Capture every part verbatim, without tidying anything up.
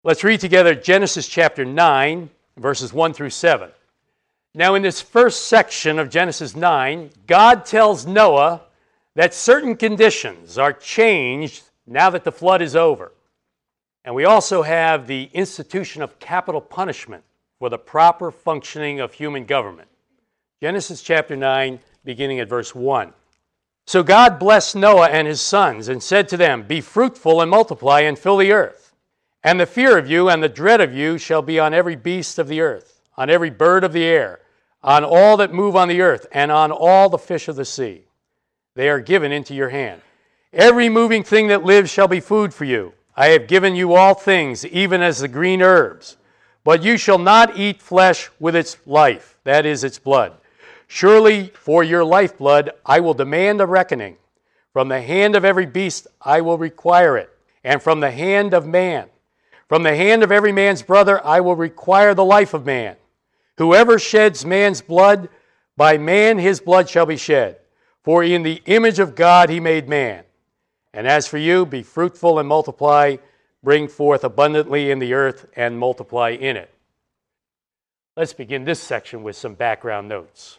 Let's read together Genesis chapter nine, verses one through seven. Now, in this first section of Genesis nine, God tells Noah that certain conditions are changed now that the flood is over. And we also have the institution of capital punishment for the proper functioning of human government. Genesis chapter nine, beginning at verse one. So God blessed Noah and his sons and said to them, "Be fruitful and multiply and fill the earth. And the fear of you and the dread of you shall be on every beast of the earth, on every bird of the air, on all that move on the earth, and on all the fish of the sea. They are given into your hand. Every moving thing that lives shall be food for you. I have given you all things, even as the green herbs. But you shall not eat flesh with its life, that is, its blood. Surely for your lifeblood I will demand a reckoning. From the hand of every beast I will require it, and from the hand of man. From the hand of every man's brother I will require the life of man. Whoever sheds man's blood, by man his blood shall be shed. For in the image of God he made man. And as for you, be fruitful and multiply, bring forth abundantly in the earth and multiply in it." Let's begin this section with some background notes.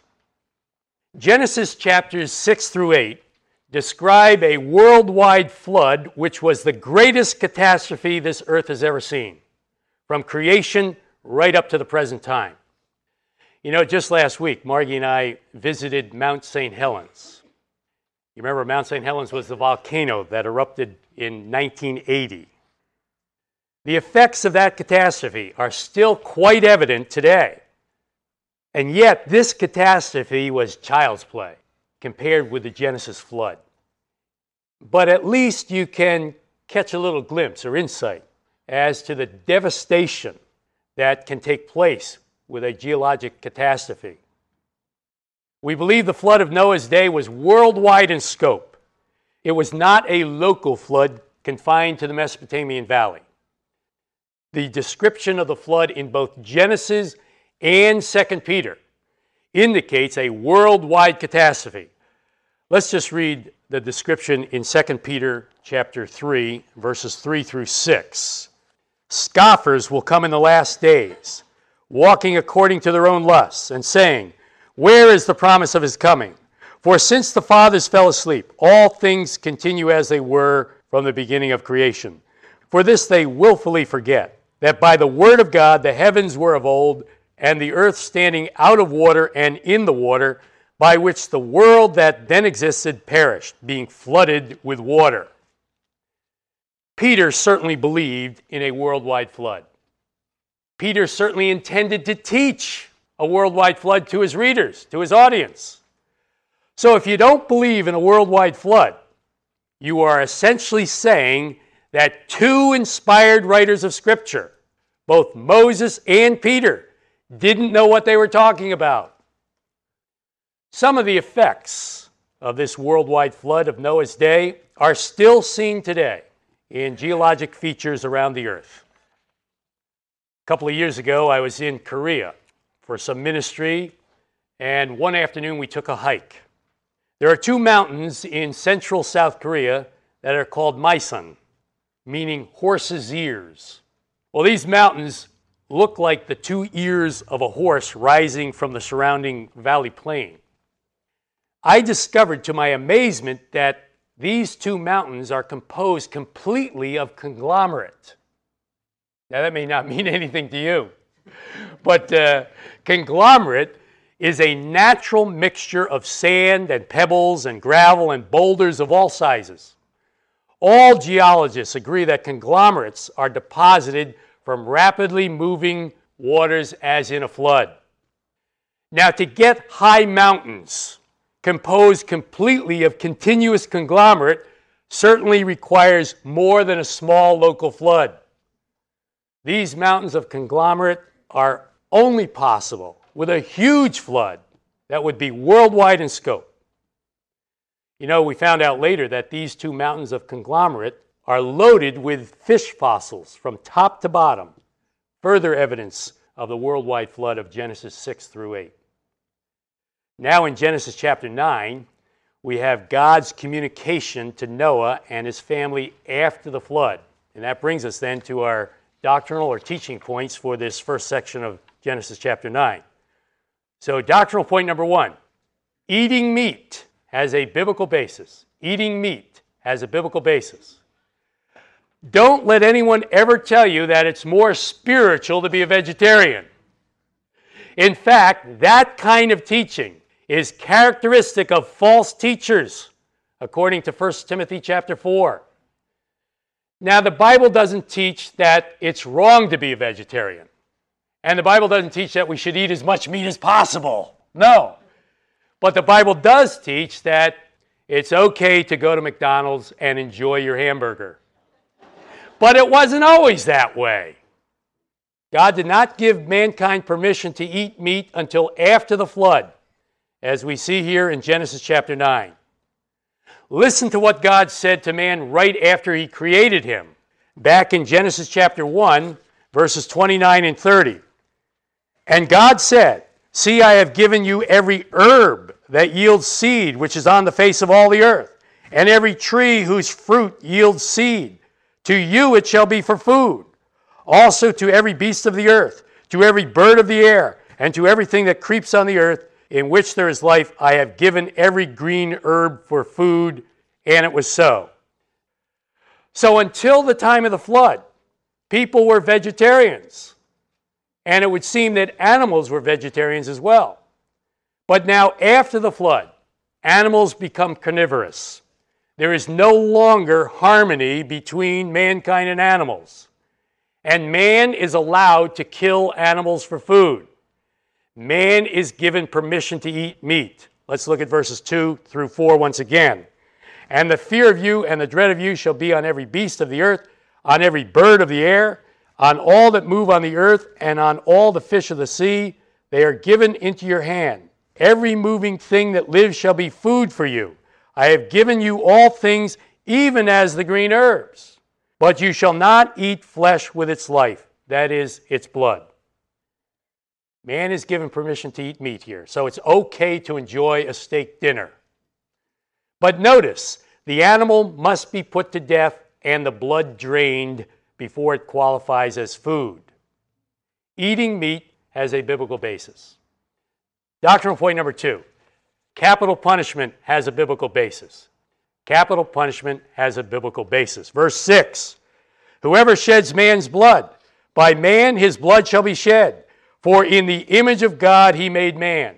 Genesis chapters six through eight describe a worldwide flood which was the greatest catastrophe this earth has ever seen, from creation right up to the present time. You know, just last week, Margie and I visited Mount Saint Helens. You remember Mount Saint Helens was the volcano that erupted in nineteen eighty. The effects of that catastrophe are still quite evident today. And yet, this catastrophe was child's play compared with the Genesis flood. But at least you can catch a little glimpse or insight as to the devastation that can take place with a geologic catastrophe. We believe the flood of Noah's day was worldwide in scope. It was not a local flood confined to the Mesopotamian Valley. The description of the flood in both Genesis and Second Peter indicates a worldwide catastrophe. Let's just read the description in Second Peter chapter three, verses three through six. "Scoffers will come in the last days, walking according to their own lusts, and saying, 'Where is the promise of his coming? For since the fathers fell asleep, all things continue as they were from the beginning of creation. For this they willfully forget, that by the word of God the heavens were of old, and the earth standing out of water and in the water, by which the world that then existed perished, being flooded with water.'" Peter certainly believed in a worldwide flood. Peter certainly intended to teach a worldwide flood to his readers, to his audience. So if you don't believe in a worldwide flood, you are essentially saying that two inspired writers of Scripture, both Moses and Peter, didn't know what they were talking about. Some of the effects of this worldwide flood of Noah's day are still seen today in geologic features around the earth. A couple of years ago, I was in Korea for some ministry, and one afternoon we took a hike. There are two mountains in central South Korea that are called Maesan, meaning horse's ears. Well, these mountains look like the two ears of a horse rising from the surrounding valley plain. I discovered to my amazement that these two mountains are composed completely of conglomerate. Now, that may not mean anything to you, but uh, conglomerate is a natural mixture of sand and pebbles and gravel and boulders of all sizes. All geologists agree that conglomerates are deposited from rapidly moving waters as in a flood. Now, to get high mountains composed completely of continuous conglomerate certainly requires more than a small local flood. These mountains of conglomerate are only possible with a huge flood that would be worldwide in scope. You know, we found out later that these two mountains of conglomerate are loaded with fish fossils from top to bottom, further evidence of the worldwide flood of Genesis six through eight. Now in Genesis chapter nine, we have God's communication to Noah and his family after the flood. And that brings us then to our doctrinal or teaching points for this first section of Genesis chapter nine. So doctrinal point number one, eating meat has a biblical basis. Eating meat has a biblical basis. Don't let anyone ever tell you that it's more spiritual to be a vegetarian. In fact, that kind of teaching is characteristic of false teachers, according to First Timothy chapter four. Now, the Bible doesn't teach that it's wrong to be a vegetarian. And the Bible doesn't teach that we should eat as much meat as possible. No. But the Bible does teach that it's okay to go to McDonald's and enjoy your hamburger. But it wasn't always that way. God did not give mankind permission to eat meat until after the flood, as we see here in Genesis chapter nine. Listen to what God said to man right after he created him. Back in Genesis chapter one, verses twenty-nine and thirty. And God said, "See, I have given you every herb that yields seed, which is on the face of all the earth, and every tree whose fruit yields seed. To you it shall be for food. Also to every beast of the earth, to every bird of the air, and to everything that creeps on the earth, in which there is life, I have given every green herb for food," and it was so. So until the time of the flood, people were vegetarians. And it would seem that animals were vegetarians as well. But now, after the flood, animals become carnivorous. There is no longer harmony between mankind and animals. And man is allowed to kill animals for food. Man is given permission to eat meat. Let's look at verses two through four once again. "And the fear of you and the dread of you shall be on every beast of the earth, on every bird of the air, on all that move on the earth, and on all the fish of the sea. They are given into your hand. Every moving thing that lives shall be food for you. I have given you all things, even as the green herbs. But you shall not eat flesh with its life, that is, its blood." Man is given permission to eat meat here, so it's okay to enjoy a steak dinner. But notice, the animal must be put to death and the blood drained before it qualifies as food. Eating meat has a biblical basis. Doctrinal point number two, capital punishment has a biblical basis. Capital punishment has a biblical basis. Verse six, "Whoever sheds man's blood, by man his blood shall be shed, for in the image of God he made man."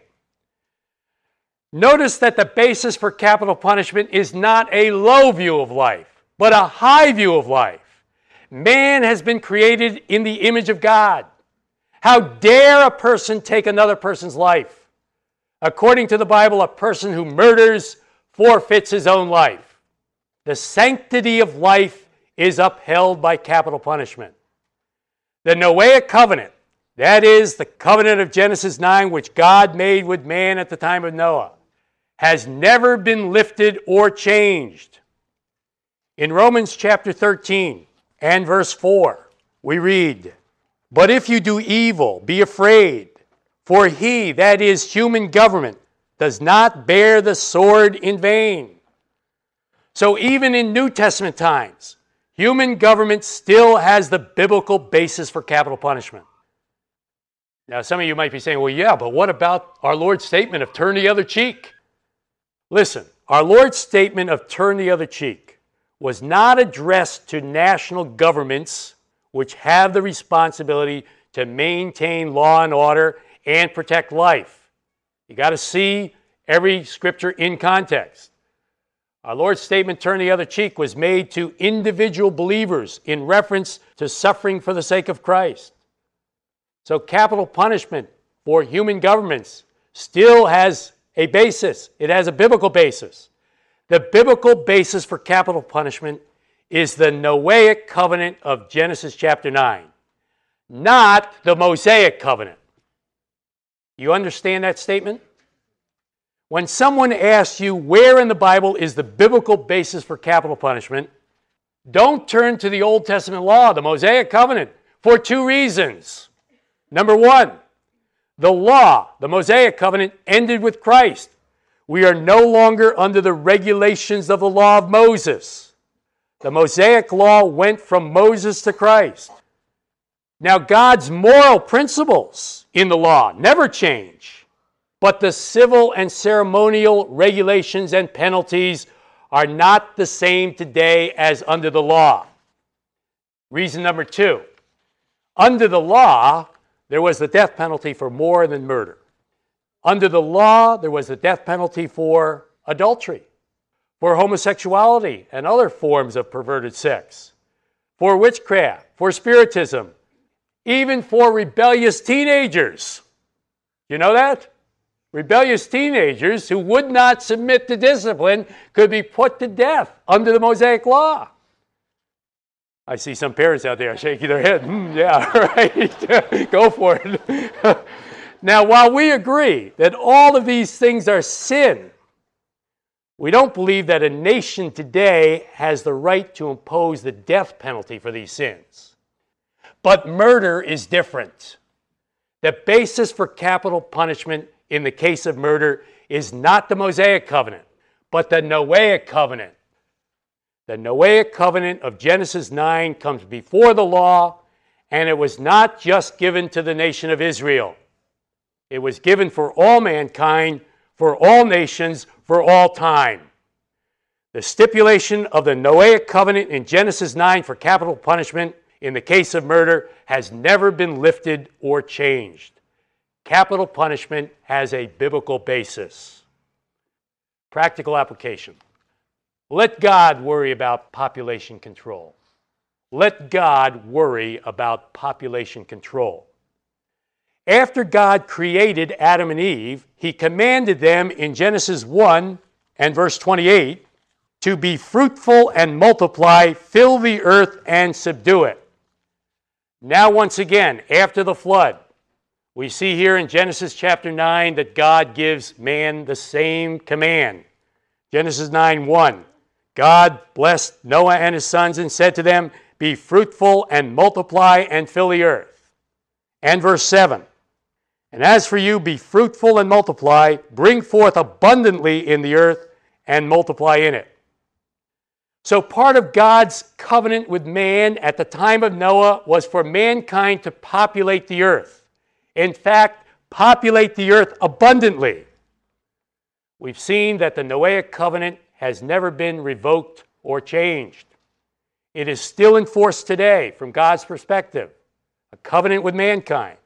Notice that the basis for capital punishment is not a low view of life, but a high view of life. Man has been created in the image of God. How dare a person take another person's life? According to the Bible, a person who murders forfeits his own life. The sanctity of life is upheld by capital punishment. The Noahic covenant, that is, the covenant of Genesis nine, which God made with man at the time of Noah, has never been lifted or changed. In Romans chapter thirteen and verse four, we read, "But if you do evil, be afraid, for he, that is human government, does not bear the sword in vain." So even in New Testament times, human government still has the biblical basis for capital punishment. Now, some of you might be saying, well, yeah, but what about our Lord's statement of turn the other cheek? Listen, our Lord's statement of turn the other cheek was not addressed to national governments which have the responsibility to maintain law and order and protect life. You got to see every scripture in context. Our Lord's statement, turn the other cheek, was made to individual believers in reference to suffering for the sake of Christ. So capital punishment for human governments still has a basis. It has a biblical basis. The biblical basis for capital punishment is the Noahic covenant of Genesis chapter nine, not the Mosaic covenant. You understand that statement? When someone asks you where in the Bible is the biblical basis for capital punishment, don't turn to the Old Testament law, the Mosaic covenant, for two reasons. Number one, the law, the Mosaic covenant, ended with Christ. We are no longer under the regulations of the law of Moses. The Mosaic law went from Moses to Christ. Now, God's moral principles in the law never change, but the civil and ceremonial regulations and penalties are not the same today as under the law. Reason number two, under the law, there was the death penalty for more than murder. Under the law, there was the death penalty for adultery, for homosexuality and other forms of perverted sex, for witchcraft, for spiritism, even for rebellious teenagers. You know that? Rebellious teenagers who would not submit to discipline could be put to death under the Mosaic Law. I see some parents out there shaking their head. Mm, yeah, right. Go for it. Now, while we agree that all of these things are sin, we don't believe that a nation today has the right to impose the death penalty for these sins. But murder is different. The basis for capital punishment in the case of murder is not the Mosaic covenant, but the Noahic covenant. The Noahic covenant of Genesis nine comes before the law, and it was not just given to the nation of Israel. It was given for all mankind, for all nations, for all time. The stipulation of the Noahic covenant in Genesis nine for capital punishment in the case of murder has never been lifted or changed. Capital punishment has a biblical basis. Practical application. Let God worry about population control. Let God worry about population control. After God created Adam and Eve, he commanded them in Genesis one and verse twenty-eight to be fruitful and multiply, fill the earth and subdue it. Now, once again, after the flood, we see here in Genesis chapter nine that God gives man the same command. Genesis nine one. God blessed Noah and his sons and said to them, be fruitful and multiply and fill the earth. And verse seven. And as for you, be fruitful and multiply, bring forth abundantly in the earth and multiply in it. So part of God's covenant with man at the time of Noah was for mankind to populate the earth. In fact, populate the earth abundantly. We've seen that the Noahic covenant has never been revoked or changed. It is still in force today from God's perspective, a covenant with mankind.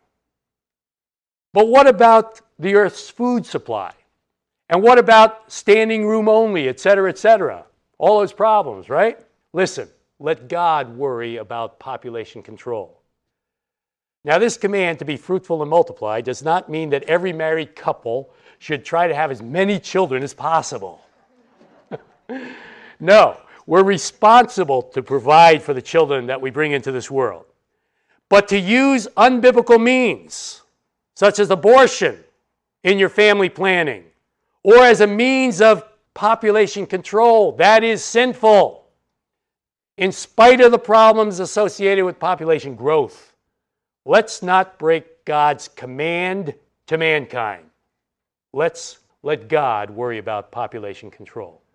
But what about the earth's food supply? And what about standing room only, et cetera, et cetera? All those problems, right? Listen, let God worry about population control. Now, this command to be fruitful and multiply does not mean that every married couple should try to have as many children as possible. No, we're responsible to provide for the children that we bring into this world. But to use unbiblical means, such as abortion, in your family planning, or as a means of population control, that is sinful. In spite of the problems associated with population growth, let's not break God's command to mankind. Let's let God worry about population control.